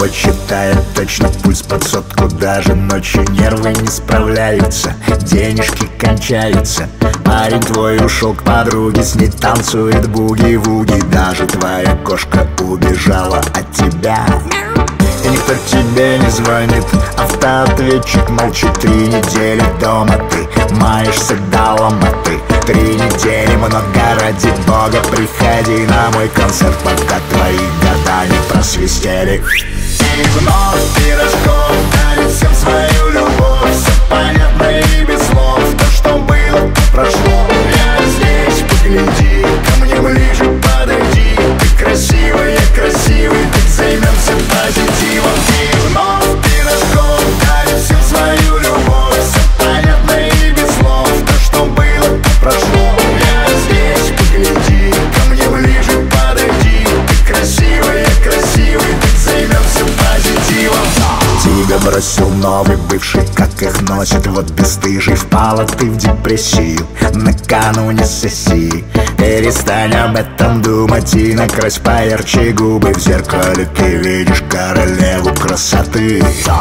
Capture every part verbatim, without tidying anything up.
снова читает точно пульс под сотку. Даже ночью нервы не справляются, денежки кончаются. Парень твой ушел к подруге, с ней танцует буги-вуги. Даже твоя кошка убежала от тебя, и никто тебе не звонит. Автоответчик молчит. Три недели дома ты маешься до ломоты. Три недели много, ради бога приходи на мой концерт, пока твои года не просвистели. И вновь пирожков дарит всем свою любовь. Все понятно и без слов, то, что было, то прошло. Я здесь, погляди, ко мне ближе подойди. Ты красивая, красивый, так займемся позитивом. И вновь пирожков дарит всем свою любовь. Все понятно и без слов, то, что было, то прошло. Я здесь, погляди, ко мне ближе подойди. Ты красивая, красивый, так займемся позитивом. Тебя бросил новый бывший, как их носит, вот бесстыжий. Впала ты в депрессию накануне сессии. Перестань об этом думать и накрась поярче губы. В зеркале ты видишь королеву красоты,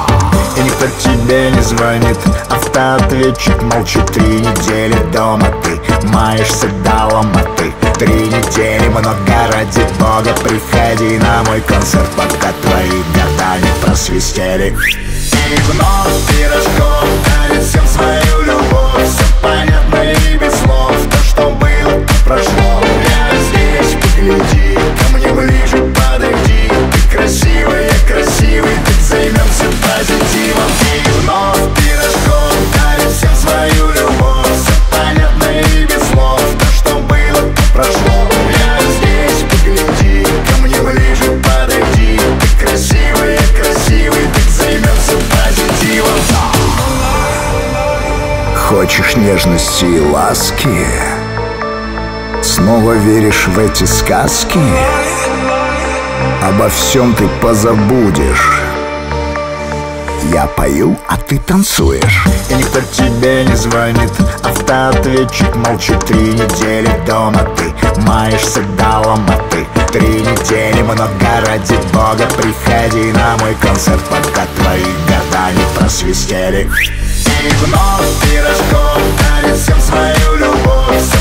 и никто тебе не звонит. Автоответчик молчит. Три недели дома ты маешься до ломоты. Три недели много, ради бога приходи на мой концерт, пока твои года не просвистели. И вновь пирожков дарит всем свою любовь. Все понятно и без слов, то, что было, то прошло. Я здесь, погляди, ко мне ближе подойди. Ты красивая, красивый, так займемся позитивом. И вновь пирожков дарит всем свою любовь. Все понятно и без слов, то, что было, то прошло. Я здесь, погляди, ко мне ближе подойди. Ты красивая, красивый, так займемся позитивом. Хочешь нежности и ласки? Снова веришь в эти сказки? Обо всем ты позабудешь. Я пою, а ты танцуешь. И никто тебе не звонит. Автоответчик молчит. Три недели дома ты маешься до ломоты. Три недели много, ради бога приходи на мой концерт, пока твои года не просвистели. И вновь пирожков дарит всем свою любовь. Все